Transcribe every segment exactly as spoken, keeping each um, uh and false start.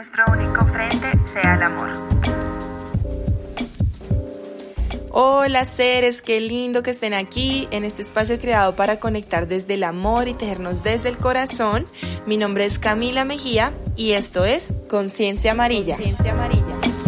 nuestro único frente sea el amor. Hola seres, qué lindo que estén aquí en este espacio creado para conectar desde el amor y tejernos desde el corazón. Mi nombre es Camila Mejía y esto es Conciencia Amarilla. Conciencia Amarilla.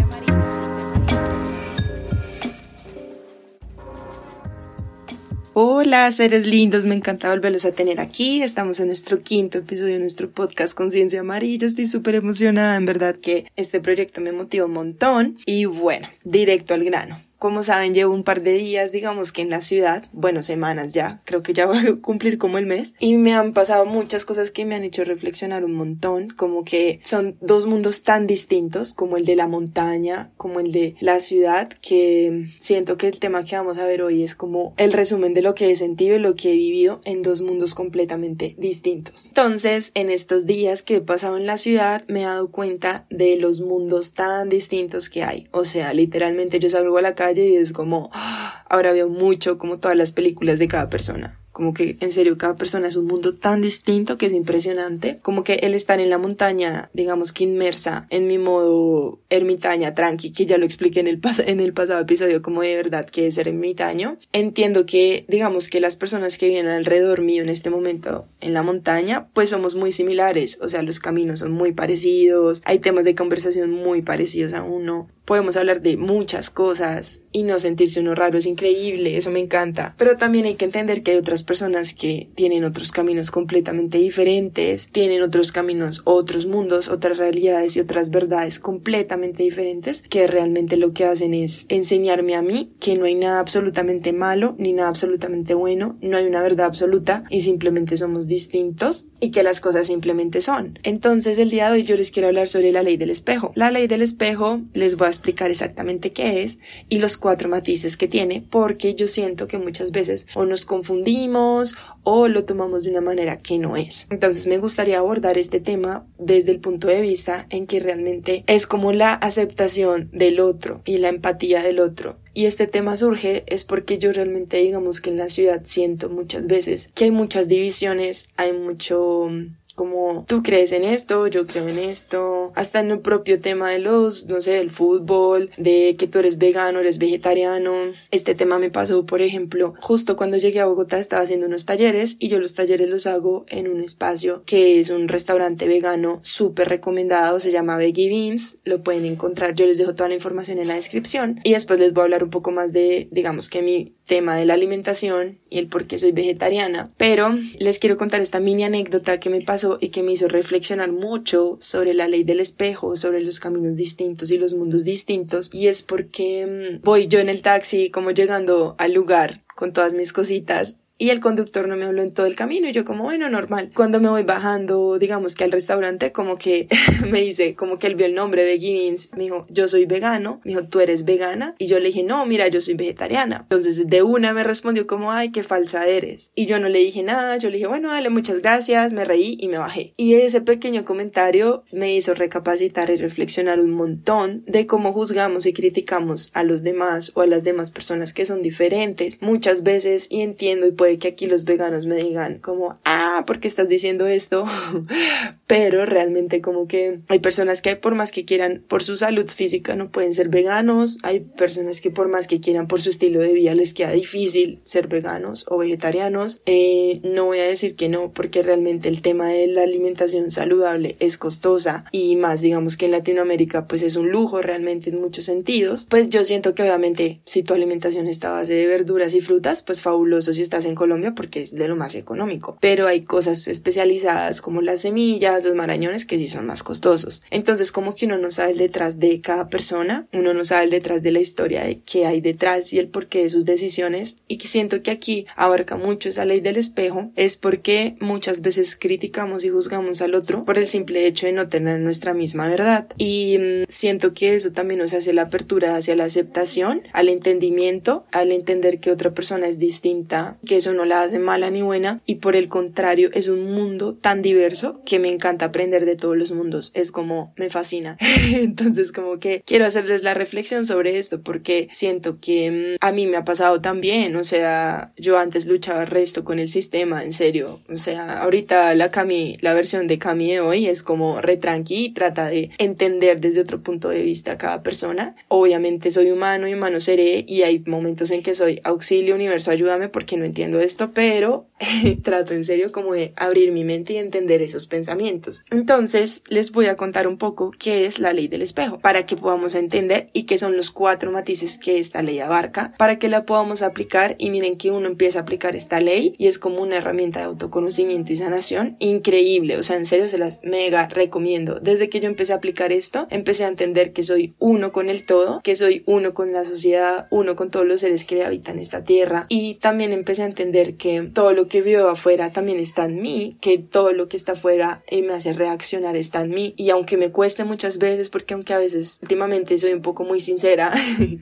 Hola seres lindos, me encanta volverlos a tener aquí. Estamos en nuestro quinto episodio de nuestro podcast Conciencia Amarilla. Estoy súper emocionada, en verdad que este proyecto me motiva un montón. Y bueno, directo al grano. Como saben, llevo un par de días, digamos que en la ciudad, bueno, semanas ya, creo que ya voy a cumplir como el mes, y me han pasado muchas cosas que me han hecho reflexionar un montón, como que son dos mundos tan distintos, como el de la montaña, como el de la ciudad, que siento que el tema que vamos a ver hoy es como el resumen de lo que he sentido y lo que he vivido en dos mundos completamente distintos. Entonces, en estos días que he pasado en la ciudad, me he dado cuenta de los mundos tan distintos que hay, o sea, literalmente yo salgo a la calle y es como, ahora veo mucho como todas las películas de cada persona. Como que en serio cada persona es un mundo tan distinto que es impresionante. Como que el estar en la montaña, digamos que inmersa en mi modo ermitaña, tranqui, que ya lo expliqué en el, pas- en el pasado episodio, como de verdad que es ser ermitaño. Entiendo que digamos que las personas que viven alrededor mío en este momento en la montaña, pues somos muy similares. O sea, los caminos son muy parecidos, hay temas de conversación muy parecidos a uno. Podemos hablar de muchas cosas y no sentirse uno raro, es increíble, eso me encanta. Pero también hay que entender que hay otras personas que tienen otros caminos completamente diferentes, tienen otros caminos, otros mundos, otras realidades y otras verdades completamente diferentes, que realmente lo que hacen es enseñarme a mí que no hay nada absolutamente malo ni nada absolutamente bueno, no hay una verdad absoluta y simplemente somos distintos y que las cosas simplemente son. Entonces el día de hoy yo les quiero hablar sobre la ley del espejo. La ley del espejo les voy a explicar exactamente qué es y los cuatro matices que tiene, porque yo siento que muchas veces o nos confundimos o lo tomamos de una manera que no es. Entonces me gustaría abordar este tema desde el punto de vista en que realmente es como la aceptación del otro y la empatía del otro. Y este tema surge es porque yo realmente digamos que en la ciudad siento muchas veces que hay muchas divisiones, hay mucho como tú crees en esto, yo creo en esto, hasta en el propio tema de los, no sé, del fútbol, de que tú eres vegano, eres vegetariano. Este tema me pasó, por ejemplo, justo cuando llegué a Bogotá estaba haciendo unos talleres y yo los talleres los hago en un espacio que es un restaurante vegano súper recomendado, se llama Veggie Beans, lo pueden encontrar, yo les dejo toda la información en la descripción y después les voy a hablar un poco más de, digamos que mi tema de la alimentación y el por qué soy vegetariana, pero les quiero contar esta mini anécdota que me pasó y que me hizo reflexionar mucho sobre la ley del espejo, sobre los caminos distintos y los mundos distintos, y es porque voy yo en el taxi como llegando al lugar con todas mis cositas y el conductor no me habló en todo el camino y yo como bueno, normal. Cuando me voy bajando, digamos que al restaurante, como que me dice, como que él vio el nombre Veggie Beans, me dijo, yo soy vegano, me dijo, ¿tú eres vegana? Y yo le dije, no, mira, yo soy vegetariana. Entonces de una me respondió como, ay, qué falsa eres. Y yo no le dije nada, yo le dije, bueno, dale, muchas gracias, me reí y me bajé. Y ese pequeño comentario me hizo recapacitar y reflexionar un montón de cómo juzgamos y criticamos a los demás o a las demás personas que son diferentes muchas veces, y entiendo y puede que aquí los veganos me digan como, ah, ¿por qué estás diciendo esto? Pero realmente como que hay personas que por más que quieran por su salud física no pueden ser veganos, hay personas que por más que quieran por su estilo de vida les queda difícil ser veganos o vegetarianos. Eh, no voy a decir que no, porque realmente el tema de la alimentación saludable es costosa y más digamos que en Latinoamérica pues es un lujo realmente en muchos sentidos. Pues yo siento que obviamente si tu alimentación está a base de verduras y frutas, pues fabuloso si estás en Colombia porque es de lo más económico, pero hay cosas especializadas como las semillas, los marañones que sí son más costosos. Entonces como que uno no sabe el detrás de cada persona, uno no sabe el detrás de la historia de qué hay detrás y el porqué de sus decisiones, y que siento que aquí abarca mucho esa ley del espejo, es porque muchas veces criticamos y juzgamos al otro por el simple hecho de no tener nuestra misma verdad, y mmm, siento que eso también nos hace la apertura hacia la aceptación, al entendimiento, al entender que otra persona es distinta, que eso no la hace mala ni buena, y por el contrario es un mundo tan diverso que me encanta encanta aprender de todos los mundos, es como, me fascina. Entonces como que quiero hacerles la reflexión sobre esto porque siento que a mí me ha pasado también, o sea, yo antes luchaba resto con el sistema, en serio, o sea, ahorita la Cami, la versión de Cami de hoy es como re tranqui, trata de entender desde otro punto de vista a cada persona. Obviamente soy humano y humano seré y hay momentos en que soy auxilio, universo, ayúdame porque no entiendo esto, pero trato en serio como de abrir mi mente y entender esos pensamientos. Entonces les voy a contar un poco qué es la ley del espejo para que podamos entender y qué son los cuatro matices que esta ley abarca para que la podamos aplicar. Y miren que uno empieza a aplicar esta ley y es como una herramienta de autoconocimiento y sanación increíble, o sea, en serio se las mega recomiendo. Desde que yo empecé a aplicar esto, empecé a entender que soy uno con el todo, que soy uno con la sociedad, uno con todos los seres que habitan esta tierra, y también empecé a entender que todo lo que veo afuera también está en mí, que todo lo que está afuera y me hace reaccionar está en mí. Y aunque me cueste muchas veces, porque aunque a veces últimamente soy un poco muy sincera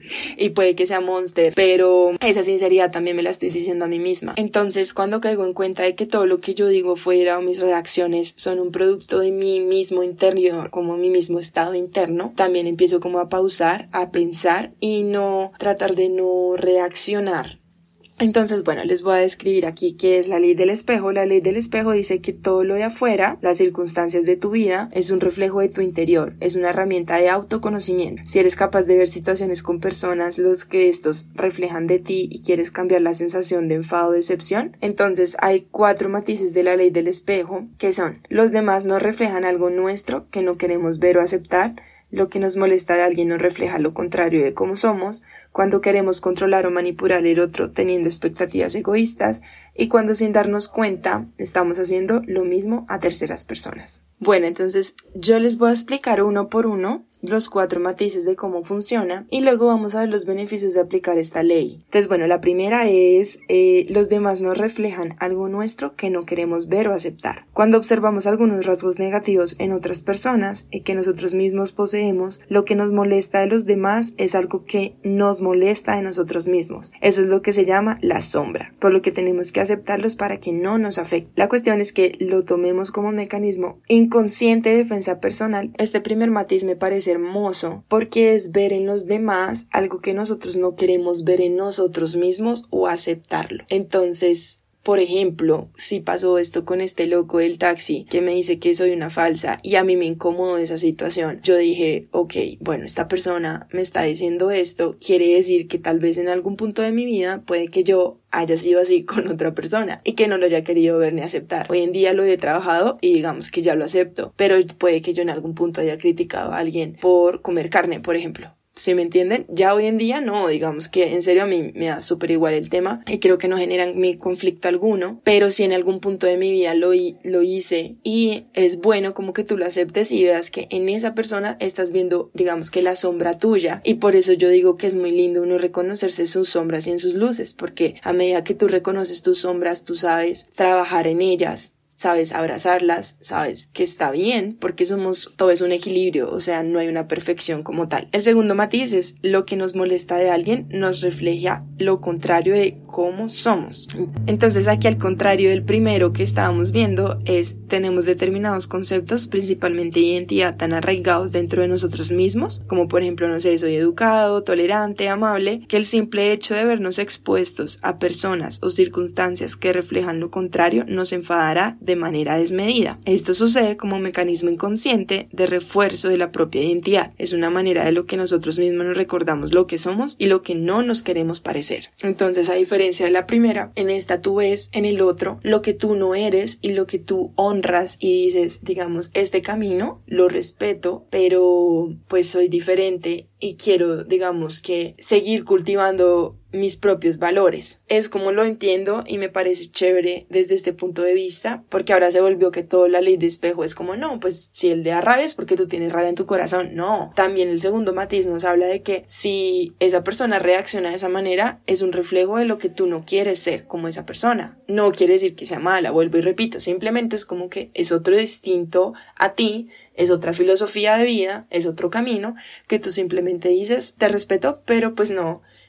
y puede que sea monster, pero esa sinceridad también me la estoy diciendo a mí misma. Entonces cuando caigo en cuenta de que todo lo que yo digo fuera o mis reacciones son un producto de mi mismo interior, como mi mismo estado interno, también empiezo como a pausar, a pensar y no tratar de no reaccionar. Entonces, bueno, les voy a describir aquí qué es la ley del espejo. La ley del espejo dice que todo lo de afuera, las circunstancias de tu vida, es un reflejo de tu interior, es una herramienta de autoconocimiento. Si eres capaz de ver situaciones con personas, los que estos reflejan de ti y quieres cambiar la sensación de enfado o decepción, entonces hay cuatro matices de la ley del espejo que son: los demás nos reflejan algo nuestro que no queremos ver o aceptar. Lo que nos molesta de alguien nos refleja lo contrario de cómo somos, cuando queremos controlar o manipular al otro teniendo expectativas egoístas, y cuando sin darnos cuenta estamos haciendo lo mismo a terceras personas. Bueno, entonces yo les voy a explicar uno por uno los cuatro matices de cómo funciona y luego vamos a ver los beneficios de aplicar esta ley. Entonces, bueno, la primera es eh, los demás nos reflejan algo nuestro que no queremos ver o aceptar. Cuando observamos algunos rasgos negativos en otras personas y que nosotros mismos poseemos, lo que nos molesta de los demás es algo que nos molesta de nosotros mismos. Eso es lo que se llama la sombra, por lo que tenemos que aceptarlos para que no nos afecte. La cuestión es que lo tomemos como un mecanismo inconsciente de defensa personal. Este primer matiz me parece hermoso porque es ver en los demás algo que nosotros no queremos ver en nosotros mismos o aceptarlo. Entonces, por ejemplo, si pasó esto con este loco del taxi que me dice que soy una falsa y a mí me incomodó esa situación, yo dije, ok, bueno, esta persona me está diciendo esto, quiere decir que tal vez en algún punto de mi vida puede que yo haya sido así con otra persona y que no lo haya querido ver ni aceptar. Hoy en día lo he trabajado y digamos que ya lo acepto, pero puede que yo en algún punto haya criticado a alguien por comer carne, por ejemplo. ¿Sí me entienden? Ya hoy en día no, digamos que en serio a mí me da súper igual el tema y creo que no generan mi conflicto alguno, pero si en algún punto de mi vida lo, lo hice y es bueno como que tú lo aceptes y veas que en esa persona estás viendo, digamos que la sombra tuya, y por eso yo digo que es muy lindo uno reconocerse sus sombras y en sus luces, porque a medida que tú reconoces tus sombras, tú sabes trabajar en ellas, sabes abrazarlas, sabes que está bien, porque somos, todo es un equilibrio, o sea, no hay una perfección como tal. El segundo matiz es lo que nos molesta de alguien nos refleja lo contrario de cómo somos. Entonces aquí, al contrario del primero que estábamos viendo, es tenemos determinados conceptos, principalmente identidad, tan arraigados dentro de nosotros mismos, como por ejemplo, no sé, soy educado, tolerante, amable, que el simple hecho de vernos expuestos a personas o circunstancias que reflejan lo contrario nos enfadará de manera desmedida. Esto sucede como un mecanismo inconsciente de refuerzo de la propia identidad. Es una manera de lo que nosotros mismos nos recordamos lo que somos y lo que no nos queremos parecer. Entonces, a diferencia de la primera, en esta tú ves en el otro lo que tú no eres y lo que tú honras y dices, digamos, este camino lo respeto, pero pues soy diferente y quiero, digamos, que seguir cultivando mis propios valores. Es como lo entiendo y me parece chévere desde este punto de vista, porque ahora se volvió que toda la ley de espejo es como, no, pues si él le da rabia es porque tú tienes rabia en tu corazón. No, también el segundo matiz nos habla de que si esa persona reacciona de esa manera, es un reflejo de lo que tú no quieres ser como esa persona. No quiere decir que sea mala, vuelvo y repito, simplemente es como que es otro distinto a ti, es otra filosofía de vida, es otro camino que tú simplemente dices, te respeto, pero pues no,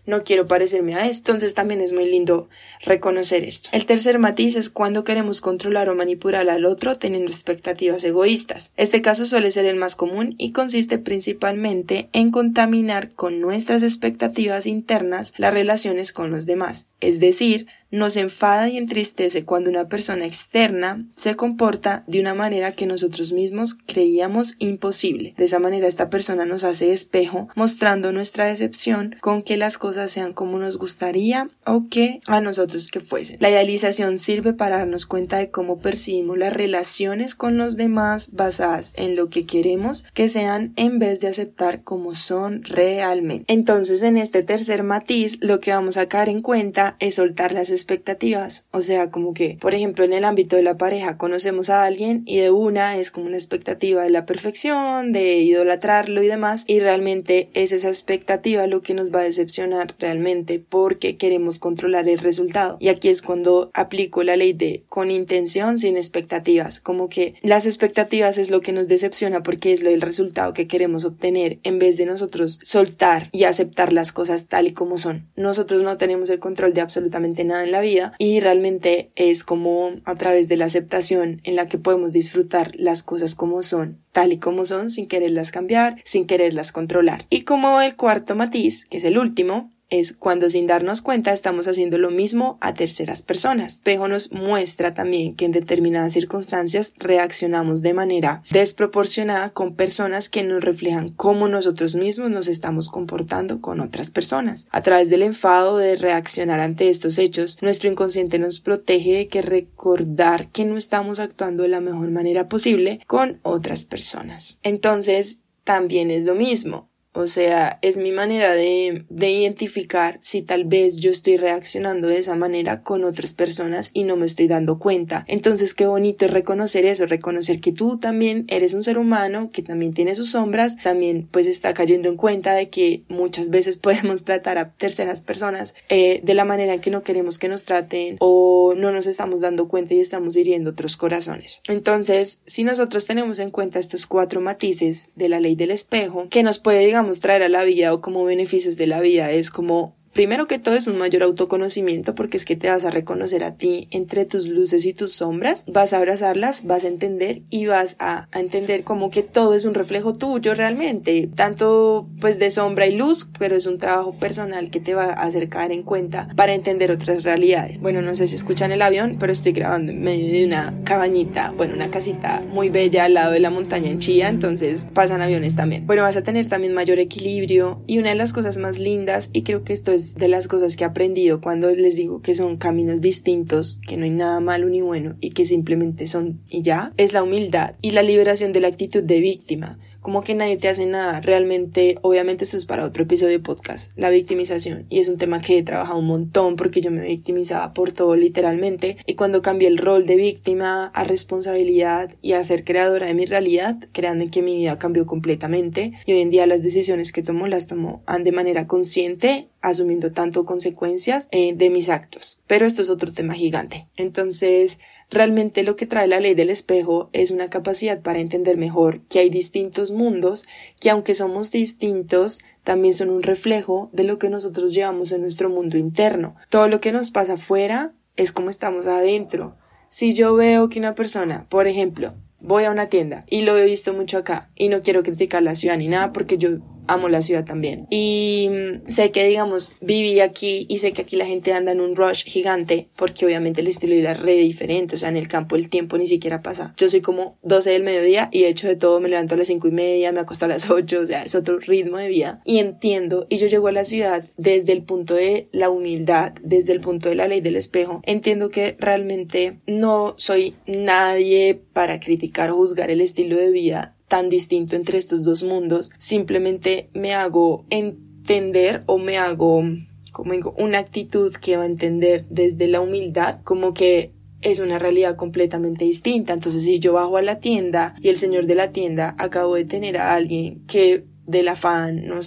no quiero parecerme a esto. Entonces también es muy lindo reconocer esto. El tercer matiz es cuando queremos controlar o manipular al otro teniendo expectativas egoístas. Este caso suele ser el más común y consiste principalmente en contaminar con nuestras expectativas internas las relaciones con los demás. Es decir, nos enfada y entristece cuando una persona externa se comporta de una manera que nosotros mismos creíamos imposible. De esa manera esta persona nos hace espejo, mostrando nuestra decepción con que las cosas sean como nos gustaría o que a nosotros que fuesen. La idealización sirve para darnos cuenta de cómo percibimos las relaciones con los demás basadas en lo que queremos que sean en vez de aceptar como son realmente. Entonces, en este tercer matiz, lo que vamos a caer en cuenta es soltar las expectativas. O sea, como que, por ejemplo, en el ámbito de la pareja conocemos a alguien y de una es como una expectativa de la perfección, de idolatrarlo y demás, y realmente es esa expectativa lo que nos va a decepcionar realmente porque queremos controlar el resultado. Y aquí es cuando aplico la ley de con intención sin expectativas, como que las expectativas es lo que nos decepciona porque es lo del resultado que queremos obtener en vez de nosotros soltar y aceptar las cosas tal y como son. Nosotros no tenemos el control de absolutamente nada en la vida y realmente es como a través de la aceptación en la que podemos disfrutar las cosas como son, tal y como son, sin quererlas cambiar, sin quererlas controlar. Y como el cuarto matiz, que es el último, es cuando sin darnos cuenta estamos haciendo lo mismo a terceras personas. Espejo nos muestra también que en determinadas circunstancias reaccionamos de manera desproporcionada con personas que nos reflejan cómo nosotros mismos nos estamos comportando con otras personas. A través del enfado de reaccionar ante estos hechos, nuestro inconsciente nos protege de que recordar que no estamos actuando de la mejor manera posible con otras personas. Entonces, también es lo mismo. O sea, es mi manera de, de identificar si tal vez yo estoy reaccionando de esa manera con otras personas y no me estoy dando cuenta. Entonces, qué bonito es reconocer eso, reconocer que tú también eres un ser humano, que también tiene sus sombras, también pues está cayendo en cuenta de que muchas veces podemos tratar a terceras personas eh, de la manera en que no queremos que nos traten o no nos estamos dando cuenta y estamos hiriendo otros corazones. Entonces, si nosotros tenemos en cuenta estos cuatro matices de la ley del espejo, que nos puede, digamos, traer a la vida o como beneficios de la vida, es como primero que todo es un mayor autoconocimiento porque es que te vas a reconocer a ti entre tus luces y tus sombras, vas a abrazarlas, vas a entender y vas a, a entender como que todo es un reflejo tuyo realmente, tanto pues de sombra y luz, pero es un trabajo personal que te va a hacer caer en cuenta para entender otras realidades. Bueno, no sé si escuchan el avión, pero estoy grabando en medio de una cabañita, bueno, una casita muy bella al lado de la montaña en Chía, entonces pasan aviones también. Bueno, vas a tener también mayor equilibrio y una de las cosas más lindas, y creo que esto es de las cosas que he aprendido cuando les digo que son caminos distintos, que no hay nada malo ni bueno y que simplemente son y ya, es la humildad y la liberación de la actitud de víctima. Como que nadie te hace nada, realmente, obviamente esto es para otro episodio de podcast, la victimización, y es un tema que he trabajado un montón porque yo me victimizaba por todo literalmente, y cuando cambié el rol de víctima a responsabilidad y a ser creadora de mi realidad, créanme que mi vida cambió completamente, y hoy en día las decisiones que tomo las tomo de manera consciente, asumiendo tanto consecuencias eh, de mis actos, pero esto es otro tema gigante. Entonces, realmente lo que trae la ley del espejo es una capacidad para entender mejor que hay distintos mundos que, aunque somos distintos, también son un reflejo de lo que nosotros llevamos en nuestro mundo interno. Todo lo que nos pasa afuera es como estamos adentro. Si yo veo que una persona, por ejemplo, voy a una tienda y lo he visto mucho acá y no quiero criticar la ciudad ni nada porque yo amo la ciudad también y sé que, digamos, viví aquí y sé que aquí la gente anda en un rush gigante porque obviamente el estilo de vida es re diferente, o sea, en el campo el tiempo ni siquiera pasa. Yo soy como doce del mediodía y he hecho de todo, me levanto a las cinco y media, me acuesto a las ocho, o sea, es otro ritmo de vida y entiendo, y yo llego a la ciudad desde el punto de la humildad, desde el punto de la ley del espejo, entiendo que realmente no soy nadie para criticar o juzgar el estilo de vida tan distinto entre estos dos mundos, simplemente me hago entender o me hago, como digo, una actitud que va a entender desde la humildad, como que es una realidad completamente distinta. Entonces, si yo bajo a la tienda y el señor de la tienda acabo de tener a alguien que del afán, no sé,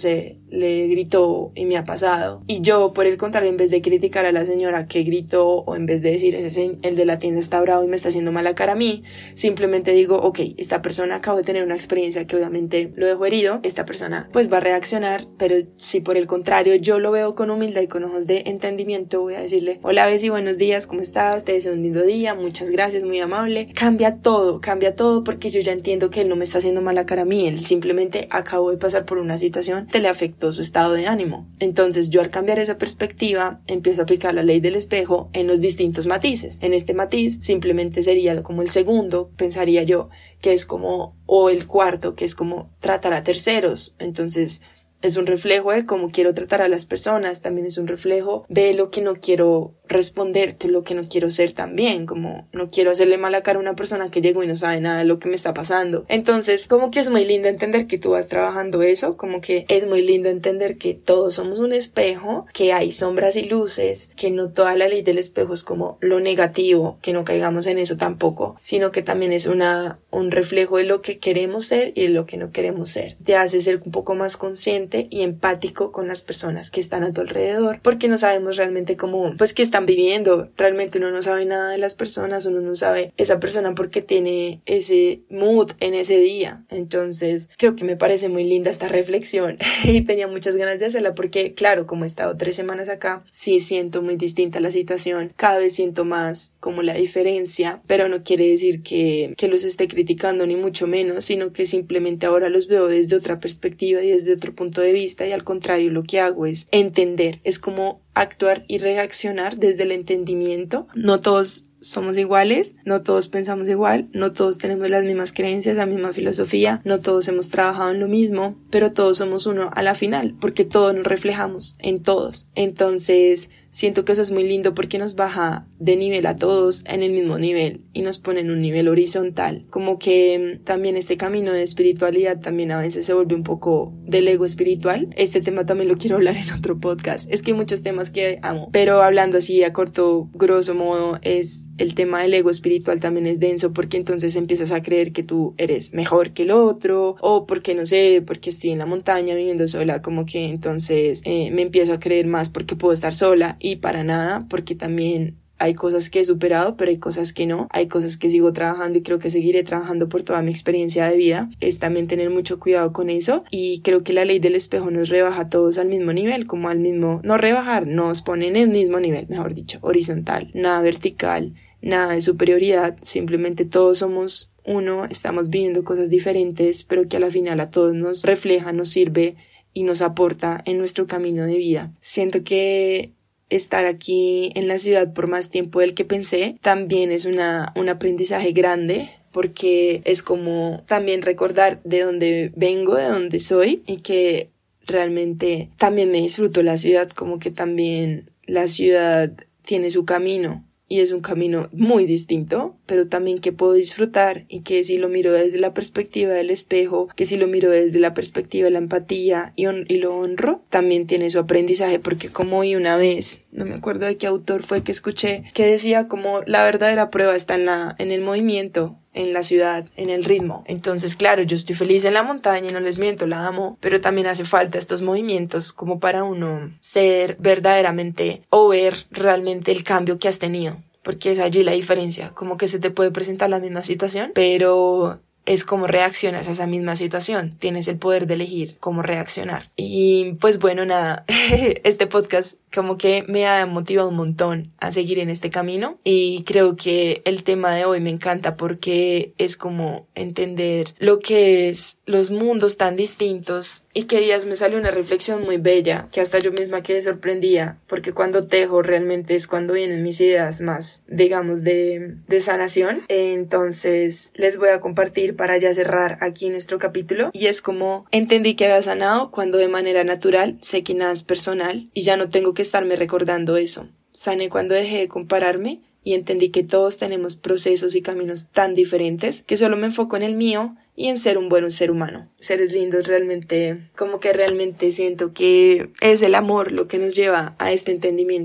le gritó y me ha pasado. Y yo, por el contrario, en vez de criticar a la señora que gritó o en vez de decir ese el de la tienda está bravo y me está haciendo mala cara a mí, simplemente digo, ok, esta persona acaba de tener una experiencia que obviamente lo dejó herido, esta persona pues va a reaccionar, pero si por el contrario yo lo veo con humildad y con ojos de entendimiento, voy a decirle, hola Bessie, buenos días, ¿cómo estás? Te deseo un lindo día, muchas gracias, muy amable. Cambia todo, cambia todo porque yo ya entiendo que él no me está haciendo mala cara a mí, él simplemente acabó de pasar por una situación que le afectó su estado de ánimo. Entonces yo al cambiar esa perspectiva empiezo a aplicar la ley del espejo en los distintos matices. En este matiz simplemente sería como el segundo, pensaría yo, que es como, o el cuarto, que es como tratar a terceros. Entonces es un reflejo de cómo quiero tratar a las personas, también es un reflejo de lo que no quiero responder, que lo que no quiero ser también, como no quiero hacerle mala cara a una persona que llegó y no sabe nada de lo que me está pasando. Entonces, como que es muy lindo entender que tú vas trabajando eso, como que es muy lindo entender que todos somos un espejo, que hay sombras y luces, que no toda la ley del espejo es como lo negativo, que no caigamos en eso tampoco, sino que también es una, un reflejo de lo que queremos ser y de lo que no queremos ser. Te hace ser un poco más consciente y empático con las personas que están a tu alrededor, porque no sabemos realmente cómo, pues, qué están viviendo. Realmente uno no sabe nada de las personas, uno no sabe esa persona porque tiene ese mood en ese día. Entonces, creo que me parece muy linda esta reflexión y tenía muchas ganas de hacerla porque, claro, como he estado tres semanas acá, sí siento muy distinta la situación. Cada vez siento más como la diferencia, pero no quiere decir que, que los esté criticando ni mucho menos, sino que simplemente ahora los veo desde otra perspectiva y desde otro punto de vista y al contrario lo que hago es entender, es como actuar y reaccionar desde el entendimiento. No todos somos iguales, no todos pensamos igual, no todos tenemos las mismas creencias, la misma filosofía, no todos hemos trabajado en lo mismo, pero todos somos uno a la final, porque todos nos reflejamos en todos. Entonces, siento que eso es muy lindo porque nos baja de nivel a todos en el mismo nivel y nos pone en un nivel horizontal. Como que también este camino de espiritualidad también a veces se vuelve un poco del ego espiritual. Este tema también lo quiero hablar en otro podcast. Es que hay muchos temas que amo, pero hablando así a corto, grosso modo, es el tema del ego espiritual también es denso porque entonces empiezas a creer que tú eres mejor que el otro o porque no sé, porque estoy en la montaña viviendo sola, como que entonces eh, me empiezo a creer más porque puedo estar sola y para nada, porque también hay cosas que he superado, pero hay cosas que no, hay cosas que sigo trabajando y creo que seguiré trabajando por toda mi experiencia de vida. Es también tener mucho cuidado con eso y creo que la ley del espejo nos rebaja a todos al mismo nivel, como al mismo, no rebajar, nos pone en el mismo nivel, mejor dicho, horizontal, nada vertical, nada de superioridad, simplemente todos somos uno, estamos viviendo cosas diferentes, pero que a la final a todos nos refleja, nos sirve y nos aporta en nuestro camino de vida. Siento que estar aquí en la ciudad por más tiempo del que pensé también es una, un aprendizaje grande porque es como también recordar de dónde vengo, de dónde soy y que realmente también me disfruto la ciudad, como que también la ciudad tiene su camino. Y es un camino muy distinto, pero también que puedo disfrutar y que si lo miro desde la perspectiva del espejo, que si lo miro desde la perspectiva de la empatía y, on- y lo honro, también tiene su aprendizaje porque como oí una vez, no me acuerdo de qué autor fue que escuché, que decía como la verdadera prueba está en, la, en el movimiento, en la ciudad, en el ritmo. Entonces, claro, yo estoy feliz en la montaña y no les miento, la amo, pero también hace falta estos movimientos como para uno ser verdaderamente o ver realmente el cambio que has tenido, porque es allí la diferencia, como que se te puede presentar la misma situación, pero es cómo reaccionas a esa misma situación. Tienes el poder de elegir cómo reaccionar. Y pues bueno, nada, este podcast como que me ha motivado un montón a seguir en este camino y creo que el tema de hoy me encanta porque es como entender lo que es los mundos tan distintos y que días me salió una reflexión muy bella que hasta yo misma quedé sorprendida porque cuando tejo realmente es cuando vienen mis ideas más, digamos, de, de sanación. Entonces les voy a compartir para ya cerrar aquí nuestro capítulo y es como entendí que había sanado cuando de manera natural sé que nada es personal y ya no tengo que estarme recordando eso. Sané cuando dejé de compararme y entendí que todos tenemos procesos y caminos tan diferentes que solo me enfoco en el mío y en ser un buen ser humano. Seres lindos realmente, como que realmente siento que es el amor lo que nos lleva a este entendimiento.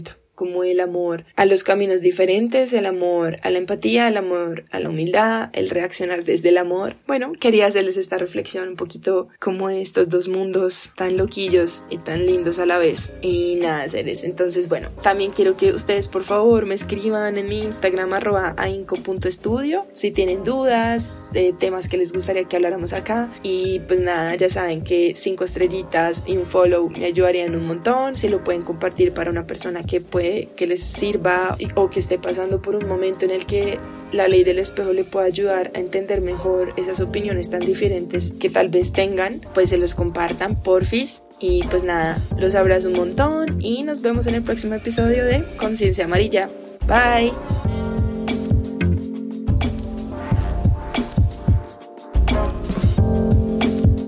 como el amor a los caminos diferentes, el amor a la empatía, el amor a la humildad, el reaccionar desde el amor. Bueno, quería hacerles esta reflexión un poquito como estos dos mundos tan loquillos y tan lindos a la vez. Y nada, seres. Entonces, bueno, también quiero que ustedes por favor me escriban en mi Instagram arroba ainco punto estudio si tienen dudas, eh, temas que les gustaría que habláramos acá. Y pues nada, ya saben que cinco estrellitas y un follow me ayudarían un montón. Si lo pueden compartir para una persona que puede, que les sirva o que esté pasando por un momento en el que la ley del espejo le pueda ayudar a entender mejor esas opiniones tan diferentes que tal vez tengan, pues se los compartan, porfis. Y pues nada, los abrazo un montón y nos vemos en el próximo episodio de Conciencia Amarilla. Bye.